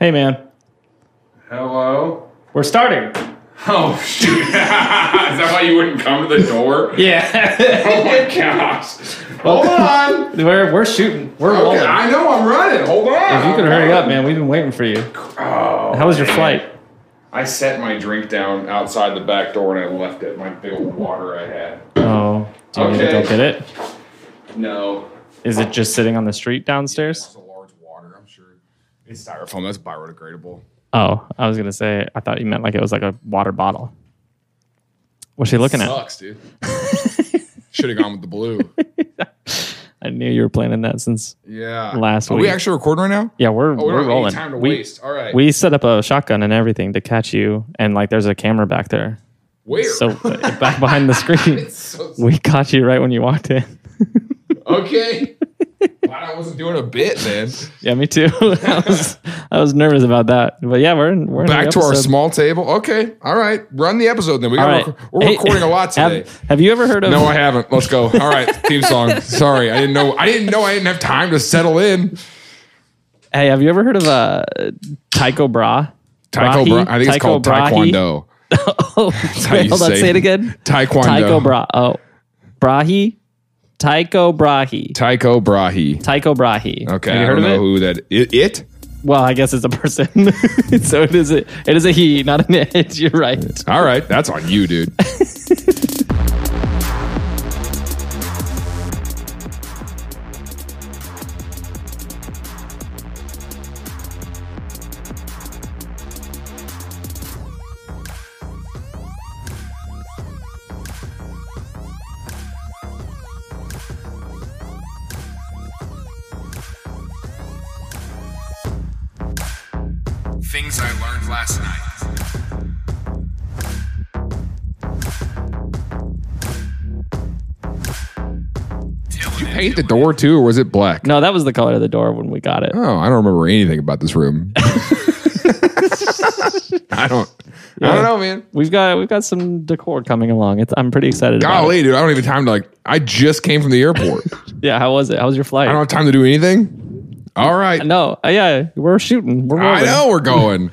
Hey, man. Hello? We're starting. Oh, shoot. Is that why you wouldn't come to the door? Yeah. Oh, my gosh. Hold on. We're shooting. We're rolling. I know, I'm running. Hold on. If you could hurry up, man. We've been waiting for you. Oh, How was your flight? I set my drink down outside the back door and I left it. My big old water I had. Oh. Do you need to go get it? No. Is it just sitting on the street downstairs? It's a large water, I'm sure. It's styrofoam. That's biodegradable. Oh, I was going to say, I thought you meant like it was like a water bottle. What's she looking Sucks, dude. Should have gone with the blue. I knew you were planning that since last week. Are we actually recording right now? Yeah, we're we don't have rolling. any time to waste. All right. We set up a shotgun and everything to catch you, and like there's a camera back there. Where? So back behind the screen. We caught you right when you walked in. Okay. Glad I wasn't doing a bit, man. Yeah, me too. I was nervous about that, but yeah, we're in Back the to our episode. small table. Okay, all right. Run the episode then. We're Hey, recording a lot today. Have you ever heard of? No, I haven't. Let's go. All right, theme song. Sorry, I didn't know. I didn't have time to settle in. Hey, have you ever heard of Tycho Brahe? Tycho Brahe. I think it's called Taekwondo. Oh, how you hold on. say Say it again. Taekwondo. Tycho Brahe. Oh, Brahe. Tycho Brahe. Tycho Brahe. Tycho Brahe. Okay, Have you I heard don't know of it? who that. It. Well, I guess it's a person. So it is a he, not an it. You're right. All right, that's on you, dude. Things I learned last night. Did you paint the door too, or was it black? No, that was the color of the door when we got it. Oh, I don't remember anything about this room. I don't know, man. We've got some decor coming along. I'm pretty excited about it. Golly, dude, I don't even have time to I just came from the airport. Yeah, how was it? How was your flight? I don't have time to do anything. All right. No, yeah, we're shooting. We're rolling. I know we're going.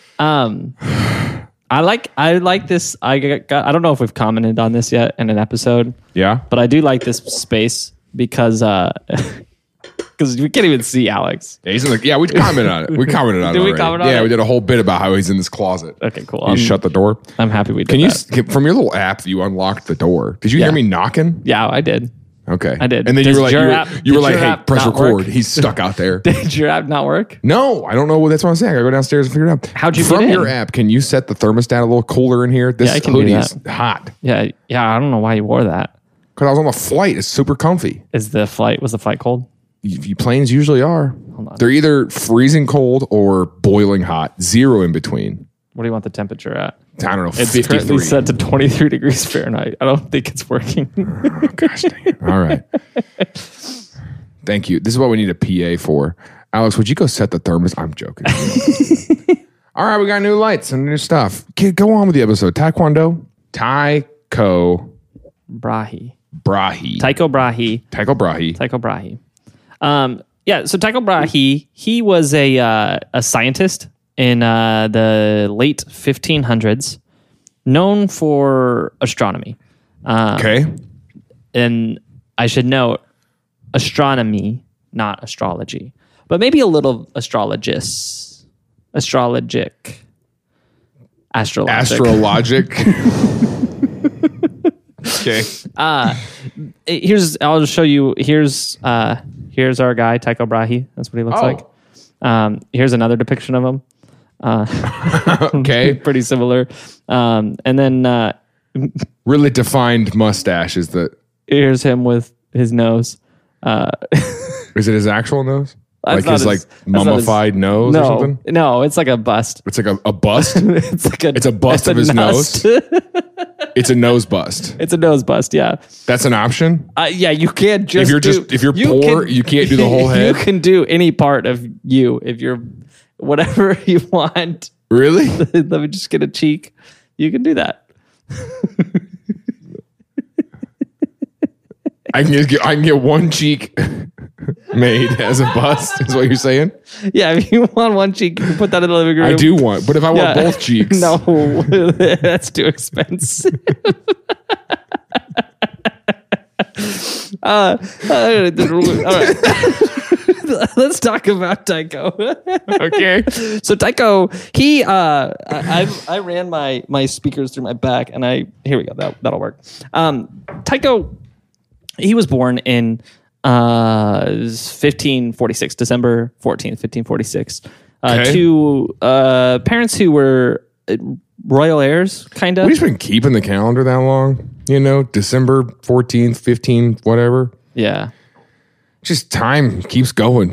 I like this. I don't know if we've commented on this yet in an episode. Yeah. But I do like this space because we can't even see Alex. Yeah, he's in we commented on it. We commented on it. Did we already. comment on Yeah, it? we did a whole bit about how he's in this closet. Okay, cool. You shut the door. I'm happy we did Can you that. from your little app? You unlocked the door. Did you hear me knocking? Yeah, I did. Okay, I did. And then Does you were like, your app- you were did like, your hey, app press not record. work? He's stuck out there. Did your app not work? No, I don't know. That's what I'm saying. I gotta go downstairs and figure it out. How'd you from get in? your app? Can you set the thermostat a little cooler in here? This I can do hoodie's that. hot Yeah. I don't know why you wore that. because I was on the flight. It's super comfy. Was the flight cold? Planes usually are. Hold on. They're either freezing cold or boiling hot. Zero in between. What do you want the temperature at? I don't know. It's 53. currently set to 23 degrees Fahrenheit. I don't think it's working. Oh, gosh dang it. All right. Thank you. This is what we need a PA for. Alex, would you go set the thermos? I'm joking. All right, we got new lights and new stuff. Go on with the episode. Taekwondo. Tycho Brahe. Brahe. Tycho Brahe. Tycho Brahe. Tycho Brahe. So Tycho Brahe, he was a scientist in the late 1500s, known for astronomy. Okay. And I should note, astronomy, not astrology, but maybe a little astrologic. Astrologic. Okay. I'll just show you. Here's our guy, Tycho Brahe. That's what he looks like. Here's another depiction of him. Okay. Pretty similar. And then Really defined mustache is the. here's him with his nose. Is it his actual nose? That's Like not his his- like that's not his- mummified nose or something? No, it's like a bust. It's like a bust. It's a bust of his nose. It's a nose bust. It's a nose bust. Yeah. That's an option. Yeah. You can't just. If you're poor, you can't do the whole head. You can do any part of you if you're whatever you want. Really? Let me just get a cheek. You can do that. I can get one cheek. made as a bust, is what you're saying? Yeah, if you want one cheek, you can put that in the living room. I do want, but if I want both cheeks. No, that's too expensive. All right. Let's talk about Tycho. Okay. So Tycho, he I ran my speakers through my back, and here we go. That'll work. Tycho, he was born in 1546, December 14th, 1546, to parents who were royal heirs, kind of. We've been keeping the calendar that long, December 14th, 15th, whatever. Yeah. Just time keeps going,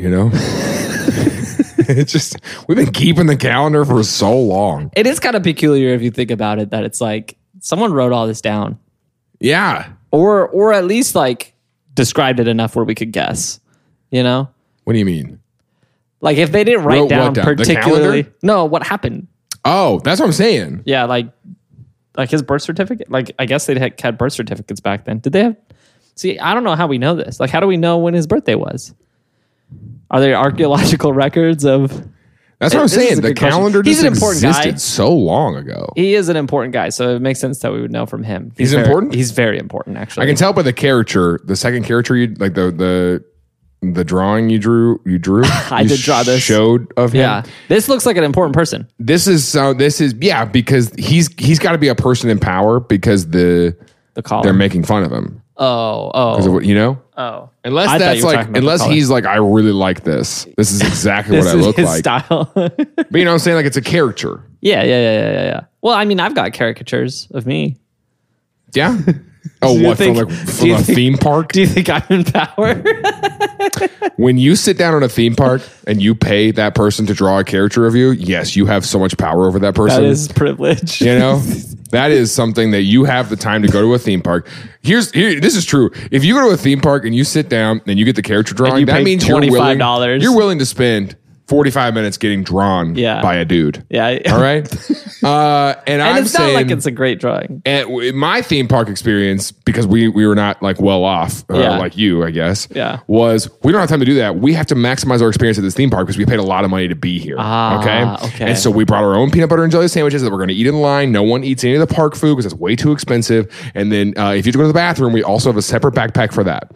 It's just, we've been keeping the calendar for so long. It is kind of peculiar if you think about it, that it's like someone wrote all this down. Yeah. Or at least like described it enough where we could guess, What do you mean? Like if they didn't write Wrote down what down? The particularly, calendar? no, what happened? Oh, that's what I'm saying. Yeah, like his birth certificate. Like I guess they had birth certificates back then. Did they have? See, I don't know how we know this. Like, how do we know when his birthday was? Are there archaeological records of? That's what I'm saying. The calendar just existed guy. So long ago. He is an important guy, so it makes sense that we would know from him. He's important? He's very important, actually. I can tell by the caricature, the second caricature, like the drawing you drew. I did draw this. Showed of him. Yeah, this looks like an important person. This is because he's got to be a person in power because they're making fun of him. Oh, because of what oh. Unless that's like, unless he's like, I really like this. This is exactly what I look like. Style. But you know what I'm saying? Like it's a character. Yeah. Well, I mean, I've got caricatures of me. Yeah. Oh, what from a theme park? Do you think I'm in power? When you sit down on a theme park and you pay that person to draw a character of you, yes, you have so much power over that person. That is privilege. That is something that you have the time to go to a theme park. This is true. If you go to a theme park and you sit down and you get the character drawing, that means $25. You're willing to spend 45 minutes getting drawn by a dude. Yeah. All right. And I'm it's saying, not like it's a great drawing. And my theme park experience, because we were not like well off, like you, I guess, was we don't have time to do that. We have to maximize our experience at this theme park because we paid a lot of money to be here. Okay. And so we brought our own peanut butter and jelly sandwiches that we're going to eat in line. No one eats any of the park food because it's way too expensive. And then if you have to go to the bathroom, we also have a separate backpack for that.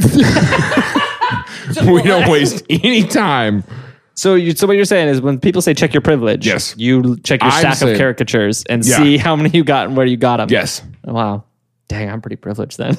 We don't waste any time. So what you're saying is when people say check your privilege, yes, you check your stack of caricatures and see how many you got and where you got them. Yes. Wow. Dang, I'm pretty privileged then.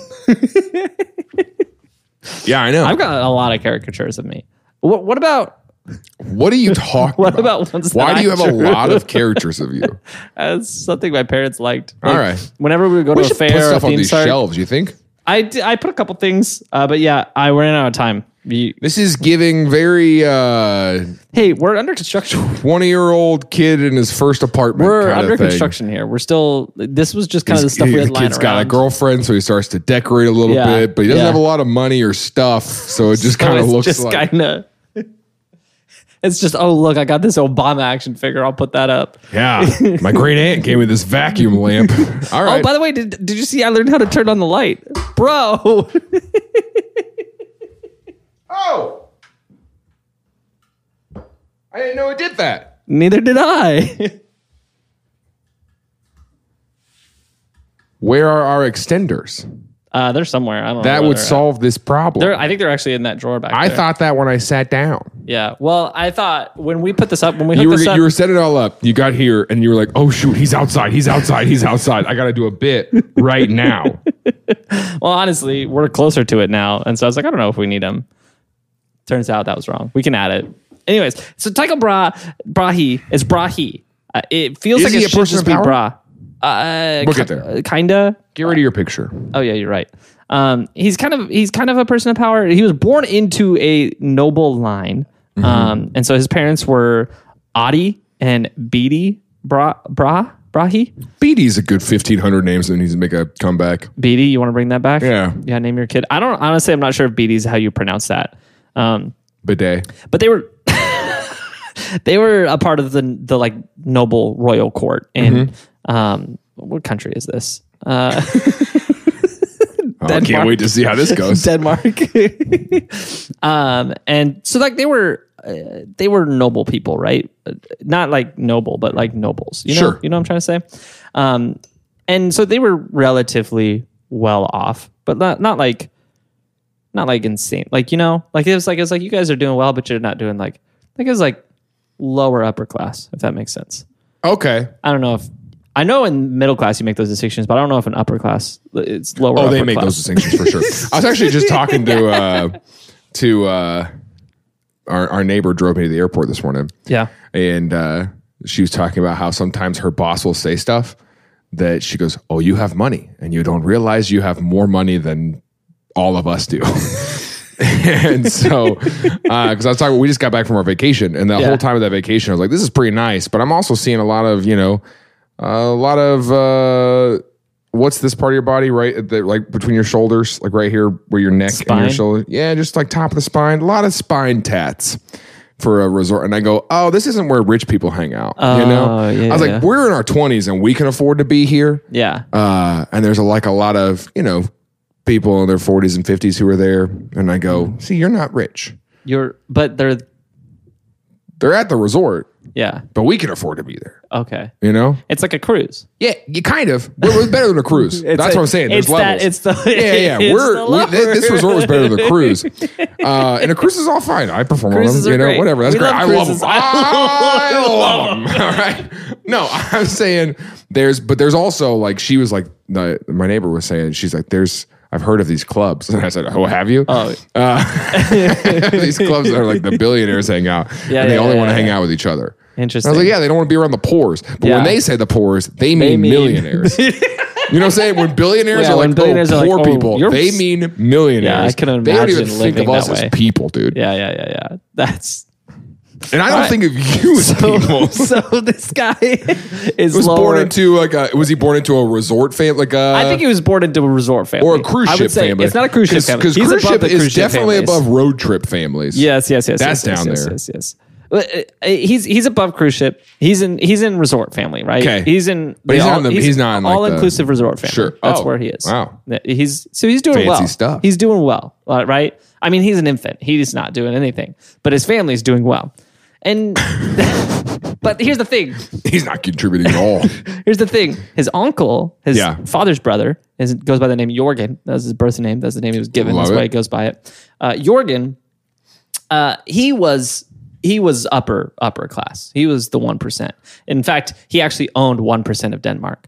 Yeah, I know. I've got a lot of caricatures of me. What about... What are you talking what about ones Why do you have a lot of characters of you? That's something my parents liked. All right. Whenever we would go to a fair put stuff or a on these park, shelves, you think? I put a couple things, but yeah, I ran out of time. This is giving very hey, we're under construction. 20-year-old kid in his first apartment. We're under construction here. We're still. This was just kind of the stuff we had lying around. The kid's got a girlfriend, so he starts to decorate a little bit, but he doesn't have a lot of money or stuff, so it just kind of looks like. Kinda, it's just, oh look, I got this Obama action figure. I'll put that up. Yeah, my great aunt gave me this vacuum lamp. All right. Oh, by the way, did you see? I learned how to turn on the light, bro. Oh, I didn't know it did that. Neither did I. Where are our extenders? They're somewhere. I don't know. That would solve this problem. I think they're actually in that drawer back there. I thought that when I sat down. Yeah. Well, I thought when we put this up, you were setting it all up. You got here and you were like, oh shoot, he's outside. He's outside. He's outside. I got to do a bit right now. Well, honestly, we're closer to it now. And so I was like, I don't know if we need him. Turns out that was wrong. We can add it. Anyways, so Tycho Brahe is Brahe. It feels like it should just be Bra. We'll get there. Kinda. Get rid of your picture. Oh yeah, you're right. He's kind of a person of power. He was born into a noble line, and so his parents were Adi and Bede Brahe. Bede's a good 1,500 names that needs to make a comeback. Bede, you want to bring that back? Yeah. Yeah, name your kid. I'm not sure if Bede's how you pronounce that. Bidet. But they were they were a part of the like noble royal court in what country is this? I can't wait to see how this goes. Denmark. And so like they were noble people, right? Not like noble, but like nobles. You know, Sure. You know what I'm trying to say? And so they were relatively well off, but not like insane. Like, you know, like it was like you guys are doing well, but you're not doing like it was like lower upper class, if that makes sense. Okay. I don't know if I know in middle class you make those distinctions, but I don't know if in upper class it's lower. Oh, they upper make class. those distinctions for sure. I was actually just talking to our neighbor drove me to the airport this morning. Yeah. And she was talking about how sometimes her boss will say stuff that she goes, "Oh, you have money and you don't realize you have more money than all of us do." And so, because I was talking, we just got back from our vacation, and the whole time of that vacation, I was like, "This is pretty nice," but I'm also seeing a lot of, what's this part of your body, right? Like between your shoulders, like right here where your neck Spine? and your shoulder. Yeah, just like top of the spine. A lot of spine tats for a resort. And I go, oh, this isn't where rich people hang out. You know? Yeah, I was like, we're in our 20s and we can afford to be here. Yeah. And there's a lot of, people in their 40s and 50s who are there. And I go, see, you're not rich. But they're They're at the resort, yeah. but we can afford to be there. Okay. It's like a cruise. Yeah, you kind of. We're better than a cruise. That's what I'm saying. There's levels. Yeah. This resort was better than a cruise. And a cruise is all fine. I perform Cruises on them. are great. Whatever. That's We great. love I love cruises. them. I love them. All right. No, I'm saying there's also like, she was like, my neighbor was saying, she's like, I've heard of these clubs. And I said, oh, have you? Oh. These clubs are like the billionaires hang out. And they only want to hang out with each other. Interesting. I was like, yeah, they don't want to be around the poors. But when they say the poors, they mean millionaires. You know what I'm saying? When billionaires are like, poor like, people, they mean millionaires. Yeah, I couldn't They don't even imagine think of living us that way. as people, dude. Yeah. That's And I don't think of you as people. so. This guy is Was born into was he born into a resort family? I think he was born into a resort family or a cruise I ship would say family. It's not a cruise ship family because He's cruise above ship the is cruise ship definitely families. above road trip families. Yes. That's down there. Yes. He's above cruise ship. He's in resort family, right? Okay. He's in, But he's not in like all inclusive resort family. Sure. That's Oh, where he is. wow. He's doing Fancy well. stuff. He's doing well, right? I mean, he's an infant. He's not doing anything, but his family's doing well. And but here's the thing. He's not contributing at all. Here's the thing. His uncle, his Yeah. father's brother, goes by the name Jorgen. That's his birth name. That's the name he was given. Love That's why it. he goes by it. Jorgen, he was upper class. He was the 1%. In fact, he actually owned 1% of Denmark.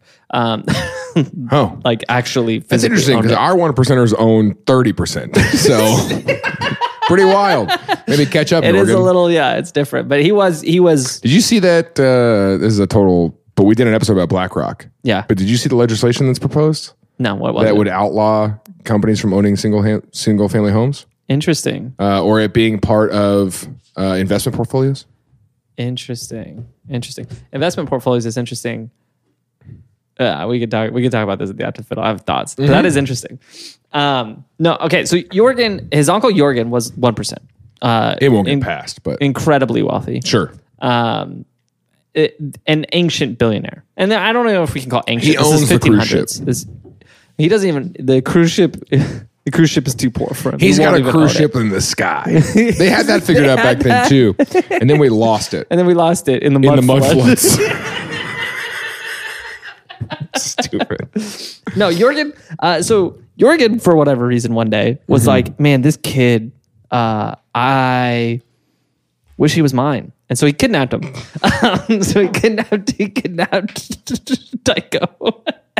Oh. Like actually That's physically interesting owned because it. our 1%ers own 30%. So pretty wild. Maybe catch up, It Jorgen. is a little, it's different. But he was. Did you see that? This is a total, but we did an episode about BlackRock. Yeah. But did you see the legislation that's proposed No, what was that it? would outlaw companies from owning single family homes Interesting. or it being part of investment portfolios? Interesting. Investment portfolios is interesting. We could talk about this at the after fiddle. I have thoughts. But that is interesting. No, okay. So his uncle Jorgen was 1%. It won't get passed, but Incredibly wealthy. sure. An ancient billionaire. And I don't know if we can call ancient. He owns the cruise ship. He doesn't even the cruise ship. The cruise ship is too poor for him. He's He got won't a even cruise own ship it. in the sky. They had that figured out back then too. And then we lost it And then we lost it in the in mud the mud flood. floods. Stupid. No, Jorgen. So Jorgen, for whatever reason, one day was like, "Man, this kid, I wish he was mine." And so he kidnapped him. So he kidnapped Tycho.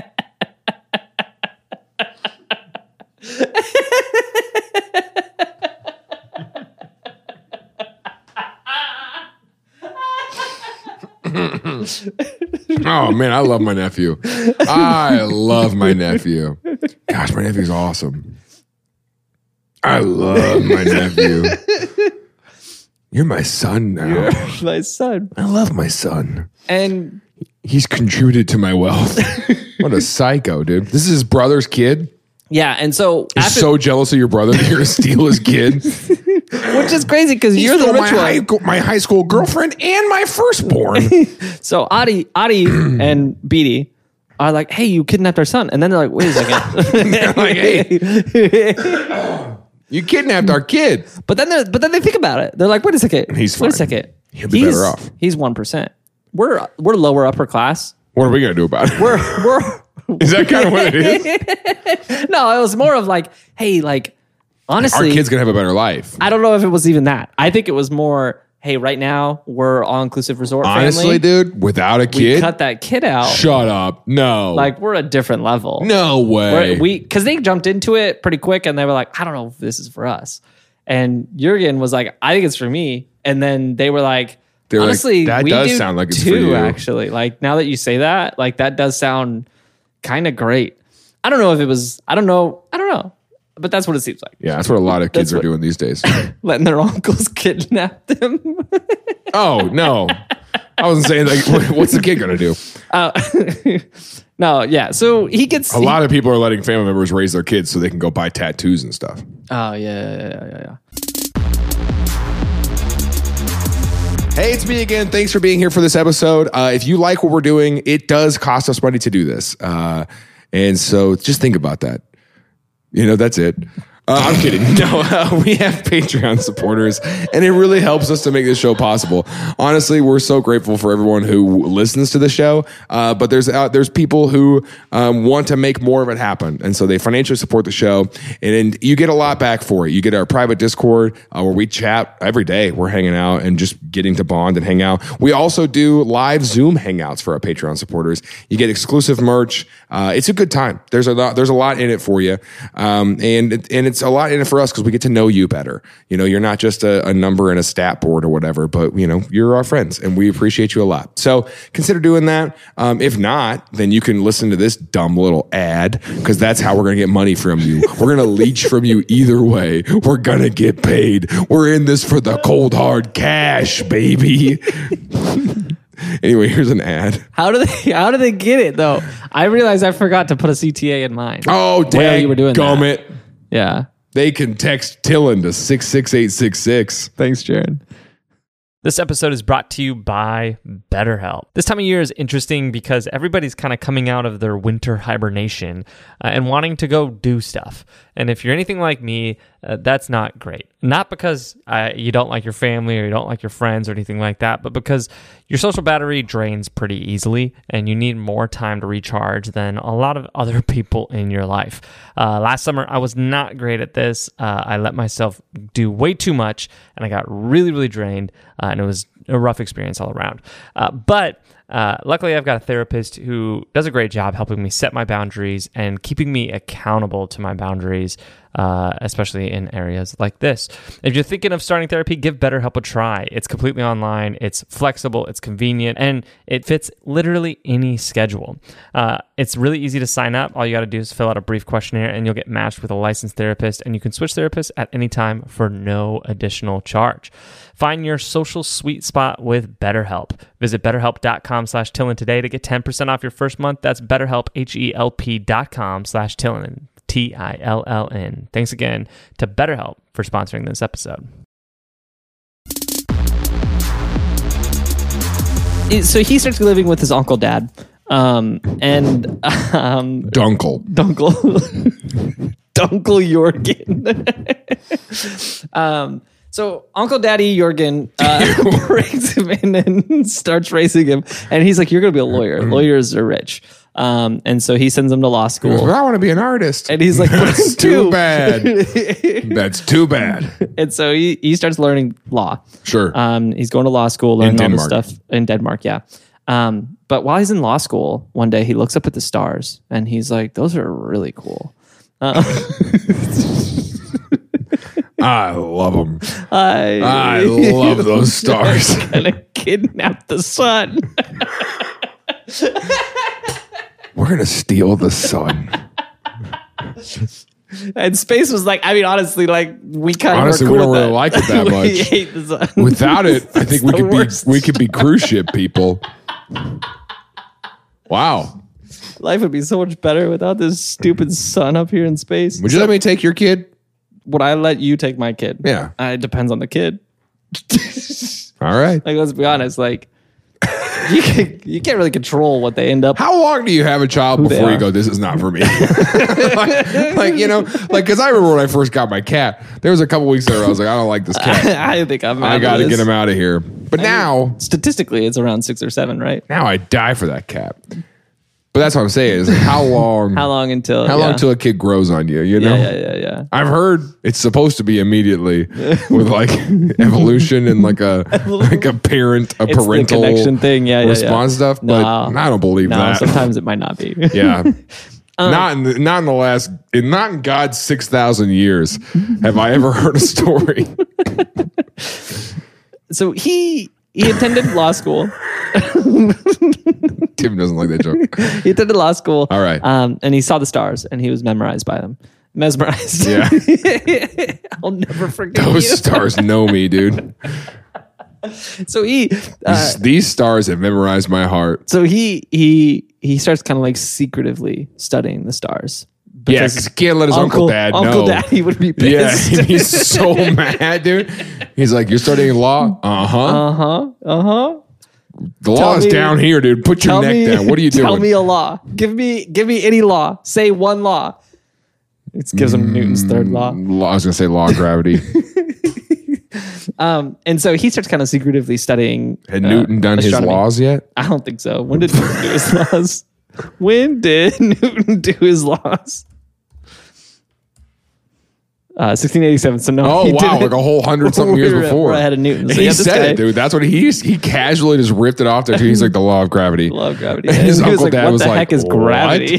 Oh man, I love my nephew. I love my nephew. Gosh, my nephew's awesome. I love my nephew. You're my son now. My son. I love my son. And He's contributed to my wealth. What a psycho, dude. This is his brother's kid. yeah, and so He's so jealous of your brother that you're gonna steal his kid. which is crazy because you're the Stole rich one. my high school girlfriend and my firstborn. So Adi and Beatty are like, hey, you kidnapped our son. And then they're like, wait a second. Like, hey, you kidnapped our kid. But then they think about it. They're like, wait a second. He's Wait a fine. second. He'll be better off. He's 1%. We're lower upper class. What are we going to do about it? We're Is that kind of what it is? no, it was more of like, hey, like, honestly, Our kid's going to have a better life. I don't know if it was even that. I think it was more, hey, right now we're all-inclusive resort Honestly, family. dude, without a kid, Cut that kid out. shut up. No. Like, we're a different level. no way. Because they jumped into it pretty quick and they were like, I don't know if this is for us. And Jurgen was like, I think it's for me. And then they were like, They're like, honestly, that we does do sound like it's too, for you. actually. Like, now that you say that, like, that does sound kind of great. I don't know if it was, I don't know. But that's what it seems like. Yeah, that's what a lot of kids That's are doing these days. Letting their uncles kidnap them. Oh, no. I wasn't saying, like, what's the kid going to do? No, yeah. So he gets A lot of people are letting family members raise their kids so they can go buy tattoos and stuff. Oh, yeah. Hey, it's me again. Thanks for being here for this episode. If you like what we're doing, it does cost us money to do this. And so just think about that. You know, that's it. I'm kidding. No, we have Patreon supporters, and it really helps us to make this show possible. Honestly, we're so grateful for everyone who listens to the show. But there's people who want to make more of it happen, and so they financially support the show, and you get a lot back for it. You get our private Discord where we chat every day. We're hanging out and just getting to bond and hang out. We also do live Zoom hangouts for our Patreon supporters. You get exclusive merch. It's a good time. There's a lot in it for you, and it's a lot in it for us because we get to know you better. You know, you're not just a number in a stat board or whatever, but you know, you're our friends and we appreciate you a lot. So consider doing that. If not, then you can listen to this dumb little ad because that's how we're going to get money from you. We're going to leech from you either way. We're going to get paid. We're in this for the cold hard cash, baby. Anyway, here's an ad. How do they get it though? I realized I forgot to put a CTA in mine. Oh, While dang, you were doing gummit. Yeah. They can text Tillin to 66866. Thanks, Jared. This episode is brought to you by BetterHelp. This time of year is interesting because everybody's kind of coming out of their winter hibernation and wanting to go do stuff. And if you're anything like me, that's not great. Not because you don't like your family or you don't like your friends or anything like that, but because your social battery drains pretty easily and you need more time to recharge than a lot of other people in your life. Last summer, I was not great at this. I let myself do way too much and I got really, really drained. And it was a rough experience all around. But luckily, I've got a therapist who does a great job helping me set my boundaries and keeping me accountable to my boundaries, especially in areas like this. If you're thinking of starting therapy, give BetterHelp a try. It's completely online, it's flexible, it's convenient, and it fits literally any schedule. It's really easy to sign up. All you got to do is fill out a brief questionnaire and you'll get matched with a licensed therapist, and you can switch therapists at any time for no additional charge. Find your social sweet spot with BetterHelp. Visit BetterHelp.com/Tillin today to get 10% off your first month. That's BetterHelp, HELP.com/Tillin, TILLN. Thanks again to BetterHelp for sponsoring this episode. So he starts living with his uncle dad. Dunkle. Dunkle Jorgen. So Uncle Daddy Jorgen brings him in and starts raising him. And he's like, you're going to be a lawyer. Lawyers are rich. And so he sends him to law school. I want to be an artist. And he's like, that's too bad. That's too bad. And so he starts learning law. Sure. He's going to law school, learning all this Denmark. stuff in Denmark. Yeah. But while he's in law school, one day he looks up at the stars and he's like, those are really cool. I love them. I love those stars. Gonna kidnap the sun. We're going to steal the sun. And Space was like, I mean, honestly, like we kind of Honestly, we don't really like it that We much. hate the sun. Without it, I think It's we could be cruise ship people. Wow. Life would be so much better without this stupid sun up here in space. Would you let me take your kid? Would I let you take my kid? Yeah. It depends on the kid. All right. Like, let's be honest. Like, you can't really control what they end up. How long do you have a child they before you are. go, this is not for me? Because I remember when I first got my cat, there was a couple weeks there where I was like, I don't like this cat. I think I got to get him out of here. But now Statistically, it's around 6 or 7, right? I die for that cat. But that's what I'm saying is like, how long until a kid grows on you, you know? Yeah. I've heard it's supposed to be immediately with like evolution and like a parent, a It's the parental connection thing, response stuff. But No. I don't believe No, that. sometimes it might not be. Yeah. Not in God's 6,000 years have I ever heard a story. So he attended law school. Tim doesn't like that joke. He attended law school. All right. And he saw the stars and he was mesmerized by them. Mesmerized. Yeah. I'll never forget Those you. stars know me, dude. So he These stars have memorized my heart. so he starts kind of like secretively studying the stars. Yeah, because he can't let his Uncle Dad know. Uncle Daddy would be Yeah, pissed. he's so mad, dude. He's like, "You're studying law? Uh-huh. The law is me- down here, dude. Put your neck down. What are you doing?" Tell me a law. Give me any law. Say one law. It gives him Newton's third law. I was gonna say law of gravity. And so he starts kind of secretively studying. Had Newton done astronomy. his laws yet? I don't think so. When did Newton do his laws? When did Newton do his laws? 1687. So no. Oh he wow, didn't. like a whole 100-something years before. We're ahead of Newton. So He yeah, this said guy- it, dude. That's what he casually just ripped it off there too. He's like the law of gravity. Law of gravity. And his And he Uncle like, Dad what was the like, heck is "What?" gravity?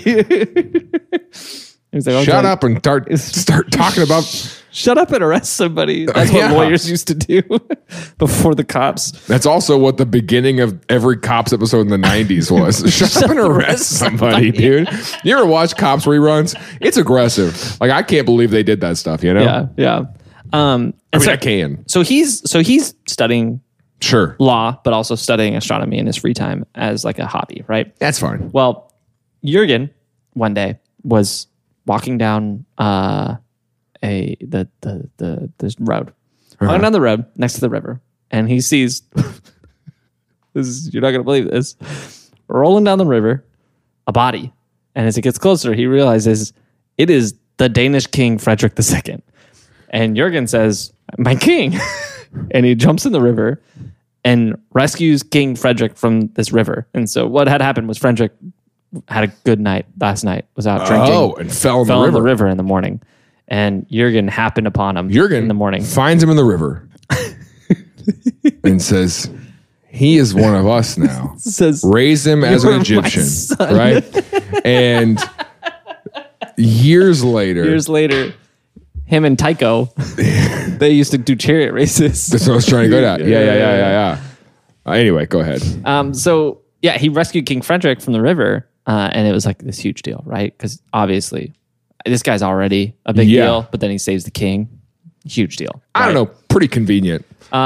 He was like, Shut okay, up and start talking about. Shut up and arrest somebody. That's Yeah. what lawyers used to do before the cops. That's also what the beginning of every Cops episode in the 90s was. Shut up and arrest somebody, dude. You ever watch Cops reruns? It's aggressive. Like, I can't believe they did that stuff, you know? Yeah. I mean, I can. So he's studying Sure. law, but also studying astronomy in his free time as like a hobby, right? That's fine. Well, Jurgen one day was walking down the road, walking down the road next to the river, and he sees you're not gonna believe this, rolling down the river, a body, and as he gets closer, he realizes it is the Danish king Frederick II, and Jurgen says, "My king," and he jumps in the river and rescues King Frederick from this river. And so what had happened was Frederick had a good night last night, was out drinking. Oh, and fell in fell the in the river. river in the morning, and Jurgen happened upon him Jurgen in the morning. finds him in the river and says, he is one of us now. Says, Raise him as "You're an my Egyptian, son." right? And years later, him and Tycho, they used to do chariot races. that's what I was trying to go at. Yeah. Anyway, go ahead. So yeah, he rescued King Frederick from the river, and it was like this huge deal, right? Because obviously, this guy's already a big Yeah. deal, but then he saves the king, huge deal. I don't know. Pretty convenient.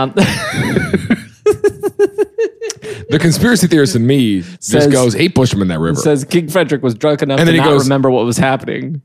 The conspiracy theorist in me Says- just goes, he pushed him in that river. Says King Frederick was drunk enough And to then he not goes- remember what was happening.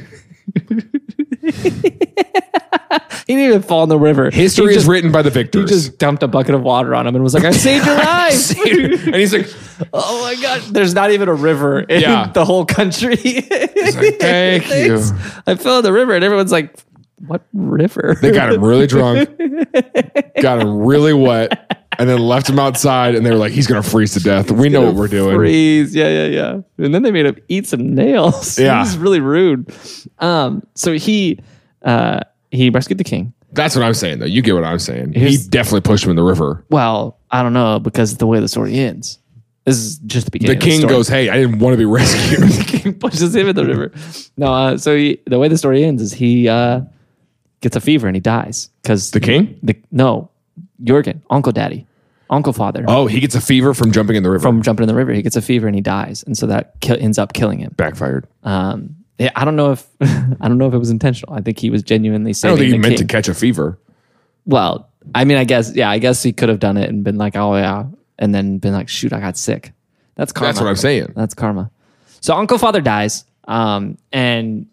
He didn't even fall in the river. History He is just- written by the He victors. just dumped a bucket of water on him and was like, "I saved your life." And he's like, Oh my god! There's not even a river in Yeah. the whole country. he's like, thank you. I fell in the river, and everyone's like, "What river?" They got him really drunk, got him really wet, and then left him outside. And they were like, he's going to freeze to death. We know what we're doing. Freeze. Yeah. And then they made him eat some nails. Yeah. It was really rude. So he rescued the king. That's what I'm saying, though. You get what I'm saying. He Here's- definitely pushed him in the river. Well, I don't know, because the way the story ends. This is just the beginning. The king of the goes, hey, I didn't want to be rescued. the king pushes him in the river. No, so the way the story ends is he gets a fever and he dies because The king? No, Jurgen, Uncle Daddy, Uncle Father. Oh, he gets a fever from jumping in the river. From jumping in the river, he gets a fever and he dies, and so that ends up killing him. Backfired. Yeah, I don't know if it was intentional. I think he was genuinely I saving don't think he the meant king. to catch a fever. Well, I mean, I guess he could have done it and been like, "Oh yeah," and then been like, "Shoot, I got sick." That's karma. That's what I'm saying. That's karma. So Uncle Father dies, and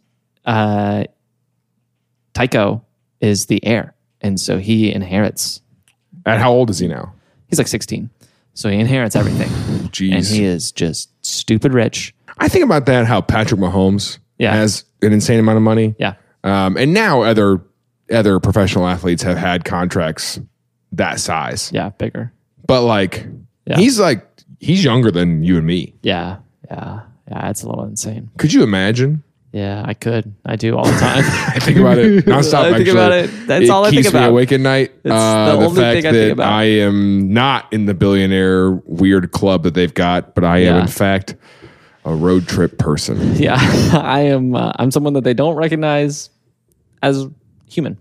Tycho is the heir, and so he inherits. And how old is he now? He's like 16. So he inherits everything. Jeez. And he is just stupid rich. I think about that, how Patrick Mahomes Yeah. has an insane amount of money. Yeah. And now other professional athletes have had contracts that size. Yeah. Bigger. But like, Yeah. he's younger than you and me. Yeah. Yeah. Yeah. It's a little insane. Could you imagine? Yeah, I could. I do all the time. I think about it nonstop. I think actually. about it. That's all I think keeps me about. awake at night. It's the only fact thing I that think about. I am not in the billionaire weird club that they've got, but I am Yeah. in fact a road trip person. Yeah, I am. I'm someone that they don't recognize as human,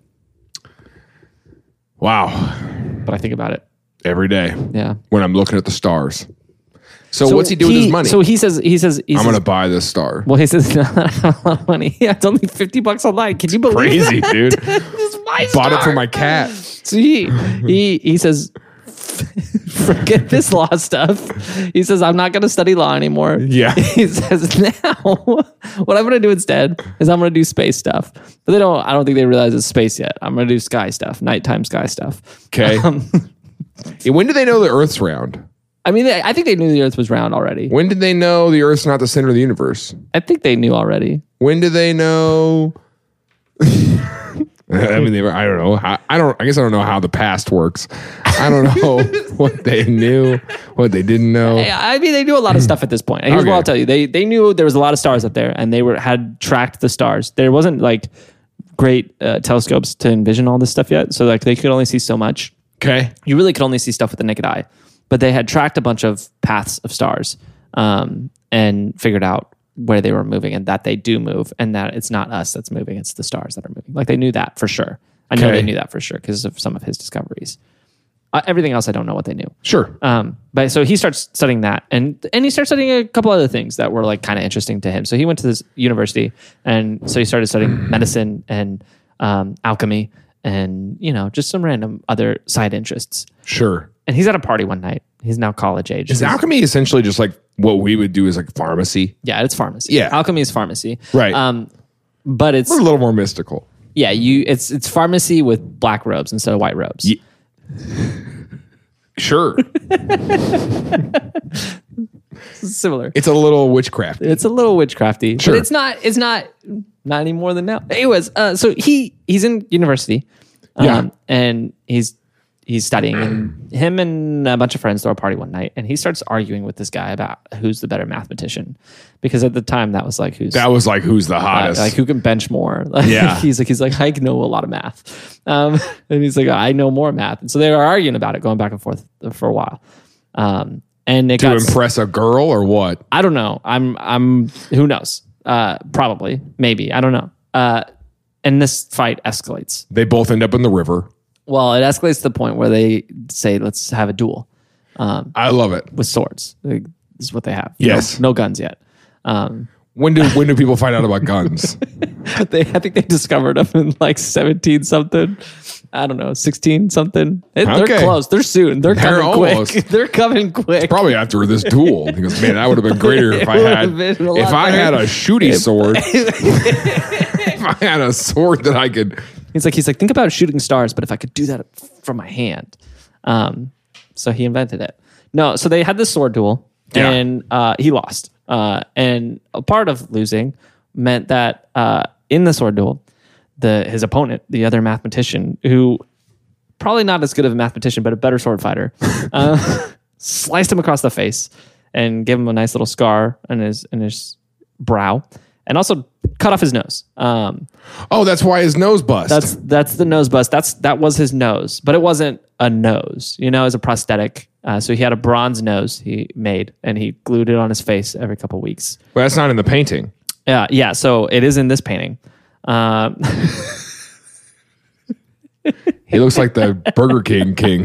Wow. but I think about it. Every day Yeah. when I'm looking at the stars. So what's he doing with his money? So he says, I'm going to buy this star. well, he says, no, I have a lot of money. Yeah, it's only $50 online. Can you believe Crazy, that? dude. This is my Bought it star. for my cat. So he says, forget this law stuff. He says, I'm not going to study law anymore. Yeah. He says, now what I'm going to do instead is I'm going to do space stuff. But I don't think they realize it's space yet. I'm going to do sky stuff, nighttime sky stuff. Okay. Yeah, when did they know the Earth's round? I mean, I think they knew the Earth was round already. When did they know the Earth's not the center of the universe? I think they knew already. When did they know? I mean, I don't know. I guess I don't know how the past works. I don't know what they knew, what they didn't know. I mean, they knew a lot of stuff at this point. And here's Okay. what I'll tell you: they knew there was a lot of stars up there, and they had tracked the stars. There wasn't like great telescopes to envision all this stuff yet, so like they could only see so much. Okay. You really could only see stuff with the naked eye, but they had tracked a bunch of paths of stars and figured out where they were moving and that they do move and that it's not us that's moving, it's the stars that are moving. Like they knew that for sure. I know Okay. they knew that for sure because of some of his discoveries. Everything else, I don't know what they knew. Sure. But so he starts studying that and he starts studying a couple other things that were like kind of interesting to him. So he went to this university and so he started studying medicine and alchemy and, just some random other side interests. Sure. And he's at a party one night. He's now college age. Is alchemy essentially just like what we would do is like pharmacy? Yeah, it's pharmacy. Yeah. Alchemy is pharmacy. Right. But it's It's a little more mystical. yeah, it's pharmacy with black robes instead of white robes. Ye- Sure. It's similar. It's a little witchcraft. It's a little witchcrafty. Sure. But it's not any more than now. Anyways, so he's in university. Yeah. And he's studying and him and a bunch of friends throw a party one night and he starts arguing with this guy about who's the better mathematician. Because at the time that was like who's the hottest. like who can bench more. Like, Yeah. he's like I know a lot of math. And he's like I know more math. And so they were arguing about it, going back and forth for a while. And it to got impress a girl or what? I don't know. I'm who knows? Probably, maybe. I don't know. And this fight escalates. They both end up in the river. Well, it escalates to the point where they say, let's have a duel I love it. with swords. Like, this is what they have. Yes. No guns yet. When do people find out about guns? I think they discovered them in like 17 something. I don't know, 16 something. They're Okay. close. They're soon. They're coming almost. quick. They're coming quick. Probably after this duel. Because man, that would have been greater if I would've been a lot if I had better. a shooty sword. If I had a sword that I could. He's like, think about shooting stars, but if I could do that from my hand. So he invented it. No, so they had this sword duel Yeah. and he lost. And a part of losing meant that in the sword duel, his opponent, the other mathematician, who probably not as good of a mathematician, but a better sword fighter, sliced him across the face and gave him a nice little scar in his brow, and also cut off his nose. Oh, that's why his nose bust. That's the nose bust. That was his nose, but it wasn't a nose. It was a prosthetic. So he had a bronze nose he made, and he glued it on his face every couple of weeks. Well, that's not in the painting. Yeah. So it is in this painting. He looks like the Burger King king.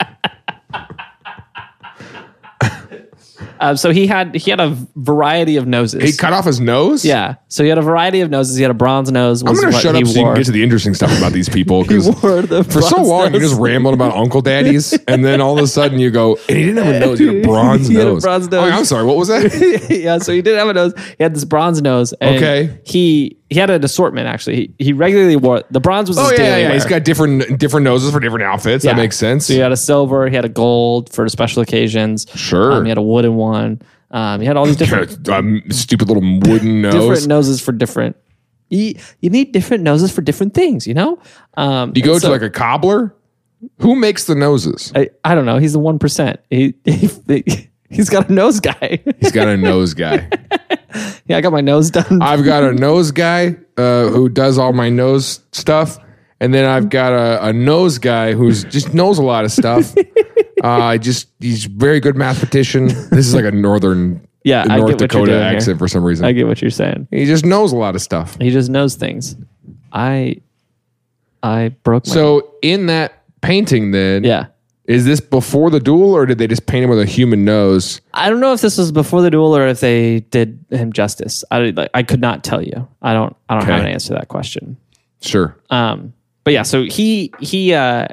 So he had a variety of noses. He cut off his nose? Yeah. So he had a variety of noses. He had a bronze nose. I'm going to shut up so you can get to the interesting stuff about these people. He Because wore the for so bronze long, nose. you're just rambling about uncle daddies. And then all of a sudden you go, and he didn't have a nose. He had a bronze He had a nose. bronze nose. Oh, I'm sorry. What was that? Yeah, so he didn't have a nose. He had this bronze nose. And Okay. He he had an assortment. Actually, he regularly wore the bronze was. Oh his daily yeah. wear. He's got different noses for different outfits. Yeah. That makes sense. So he had a silver, he had a gold for special occasions. Sure. He had a wooden one. He had all these different Stupid little wooden nose. different noses for different. You need different noses for different things, you know. You go to like a cobbler. Who makes the noses? I don't know. He's the 1%. He's got a nose guy. He's got a nose guy. Yeah, I got my nose done. I've got a nose guy who does all my nose stuff, and then I've got a nose guy who's just knows a lot of stuff. He's very good mathematician. This is like a North I get what you're Dakota doing accent here. for some reason. I get what you're saying. He just knows a lot of stuff. He just knows things. I broke my So in that painting, then, yeah. is this before the duel, or did they just paint him with a human nose? I don't know if this was before the duel or if they did him justice. I could not tell you. I don't have an answer to that question. Sure. But yeah, so he he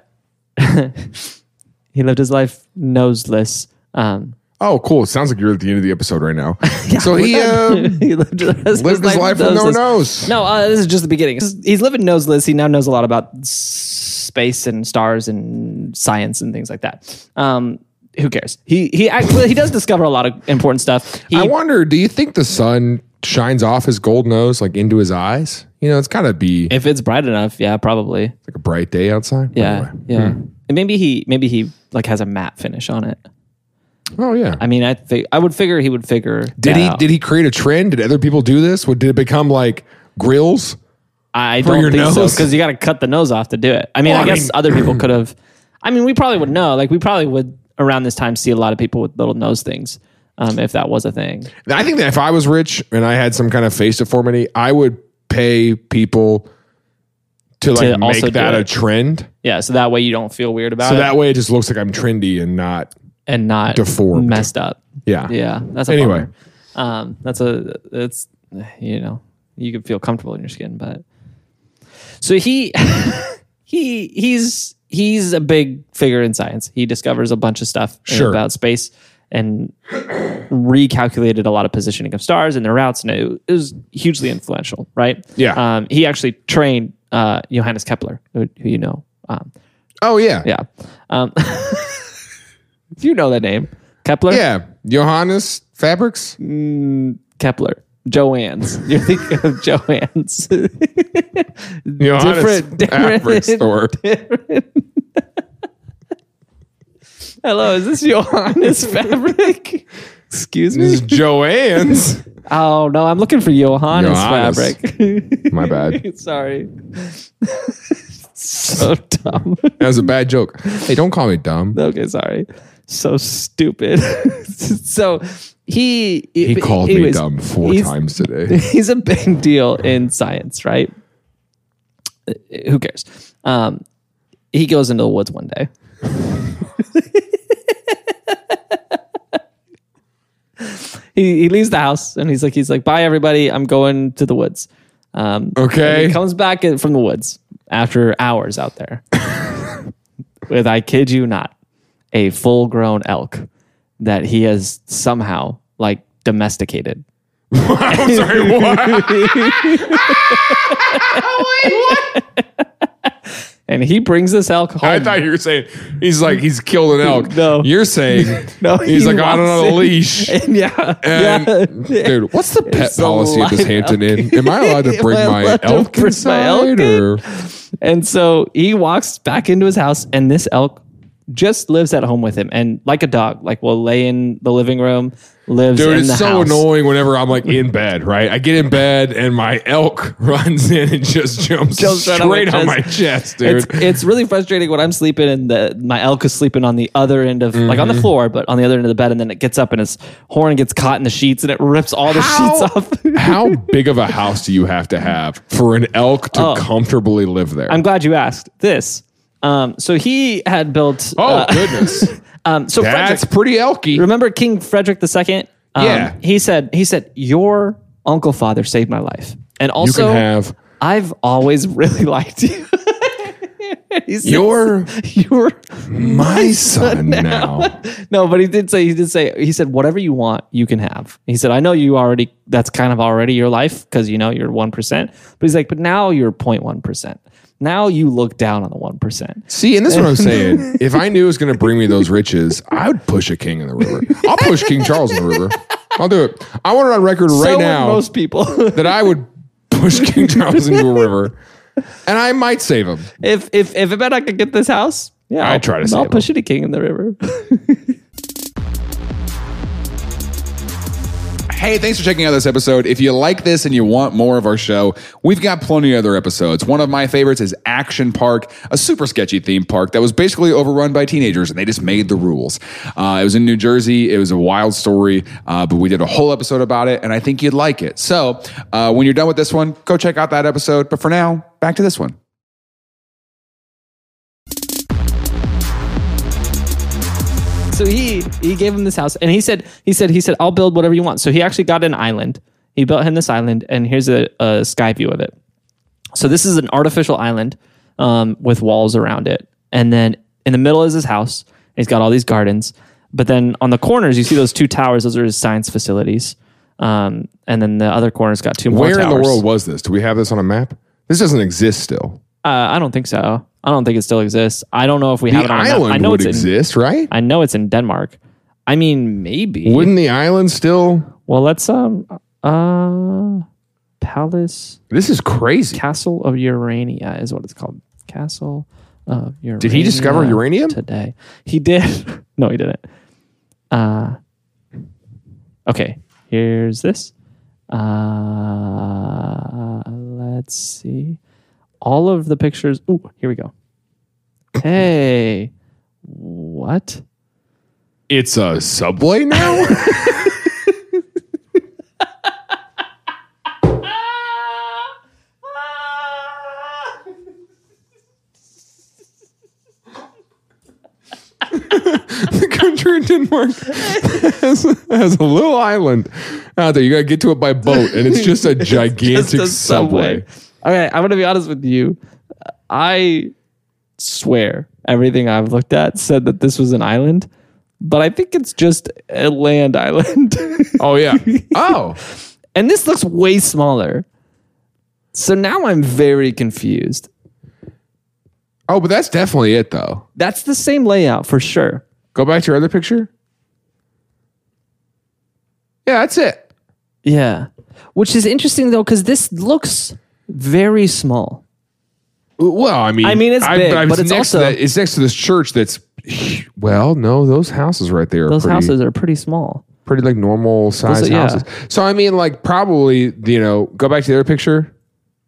lived his life noseless. Oh, cool. It sounds like you're at the end of the episode right now. So he he lived his life with no nose. No, this is just the beginning. He's living noseless. He now knows a lot about space and stars and science and things like that. Who cares? He does discover a lot of important stuff. I wonder, do you think the sun shines off his gold nose like into his eyes? You know, it's gotta be If it's bright enough, yeah, probably. like a bright day outside. Yeah, Anyway. yeah. And maybe he like has a matte finish on it. Oh yeah. I mean, I would figure he would figure. Did he create a trend? Did other people do this? Did it become like grills? I for don't your think so nose? because you got to cut the nose off to do it. I mean, Well, I guess other people could have. I mean, we probably would know. Like, we probably would around this time see a lot of people with little nose things, if that was a thing. I think that if I was rich and I had some kind of face deformity, I would pay people to like also make that do a it. trend. Yeah, so that way you don't feel weird about So it, that way it just looks like I'm trendy and not. and not deformed. messed up. Yeah. Yeah, that's a Anyway. bummer. It's you know, you can feel comfortable in your skin, but so he's a big figure in science. He discovers a bunch of stuff Sure. about space and recalculated a lot of positioning of stars and their routes, and it was hugely influential, right? Yeah. He actually trained Johannes Kepler, who you know. Oh yeah. Yeah. Do you know that name? Kepler? Yeah. Johannes Fabrics. Kepler. Joann's. You're thinking of Joann's. Johannes Fabric store. Hello, is this Johannes Fabric? Excuse me? This is Joanne's. Oh, no, I'm looking for Johannes Johannes. Fabric. My bad. Sorry. So dumb. That was a bad joke. Hey, don't call me dumb. Okay, sorry. So stupid. So he called me anyways, dumb 4 he's- times today. He's a big deal in science, right? Who cares? He goes into the woods one day. He leaves the house and he's like, bye everybody, I'm going to the woods. Okay. And he comes back from the woods after hours out there with, I kid you not, a full-grown elk that he has somehow like domesticated. I'm sorry, what? And he brings this elk home. I thought you were saying he's killed an elk. No. You're saying No, he's he like on walks a in. leash. And yeah. And dude, what's the pet It's a policy of this live Hampton elk. Inn? Am I allowed to bring Am I my allowed to elk bring my inside? elk in? Or And so he walks back into his house, and this elk just lives at home with him, and like a dog, like will lay in the living room, lives dude, in it's the so house. annoying whenever I'm like in bed, right? I get in bed and my elk runs in and just jumps Jumps right on my straight on my chest, dude. It's really frustrating when I'm sleeping and my elk is sleeping on the other end of like on the floor, but on the other end of the bed, and then it gets up and its horn gets caught in the sheets and it rips all the sheets off. How big of a house do you have to have for an elk to comfortably live there? I'm glad you asked this. So he had built. oh goodness, So that's Frederick, pretty elky. remember King Frederick II? Yeah. He said, your uncle father saved my life, and You also can have. I've always really liked you. He says, You're you're my son now. No, but he did say, he said, whatever you want, you can have. He said, I know you already, that's kind of already your life because, you know, you're 1%. But he's like, but now you're 0.1%. Now you look down on the 1%. See, and this is what I'm saying. If I knew it was going to bring me those riches, I would push a king in the river. I'll push King Charles in the river. I'll do it. I want it on record right So now would most people. that I would push King Charles into a river, and I might save him. if I bet I could get this house, yeah, I'd try to save I'll him. push it a king in the river. Hey, thanks for checking out this episode. If you like this and you want more of our show, we've got plenty of other episodes. One of my favorites is Action Park, a super sketchy theme park that was basically overrun by teenagers, and they just made the rules. It was in New Jersey. It was a wild story, but we did a whole episode about it, and I think you'd like it. So when you're done with this one, go check out that episode. But for now, back to this one. So he gave him this house, and he said, I'll build whatever you want. So he actually got an island. He built him this island, and here's a sky view of it. So this is an artificial island with walls around it, and then in the middle is his house. He's got all these gardens, but then on the corners you see those two towers. Those are his science facilities, and then the other corner's got two more. Where towers. in the world was this? Do we have this on a map? This doesn't exist still. I don't think so. I don't think it still exists. I don't know if we have The it on a map. island I know would it's exist, right? I know it's in Denmark. I mean, maybe. Wouldn't the island still? Well, let's Palace This is crazy. Castle of Urania is what it's called. Castle of Urania. Did he discover uranium? Today? He did. No, he didn't. Okay, here's this. Let's see. All of the pictures. Ooh, here we go. Hey, what? It's a subway now? The country of Denmark has a little island out there. You got to get to it by boat, and it's just a gigantic Just a subway. Okay, I'm going to be honest with you. I swear everything I've looked at said that this was an island, but I think it's just a land island. Oh, yeah. Oh. And this looks way smaller. So now I'm very confused. Oh, but that's definitely it, though. That's the same layout for sure. Go back to your other picture. Yeah, that's it. Yeah. Which is interesting, though, because this looks very small. Well, I mean, it's big, but it's next also... to that, it's next to this church that's, well, no, those houses right there Those are pretty, houses are pretty small. pretty like normal size yeah. houses. So, I mean, like probably, you know, go back to the other picture.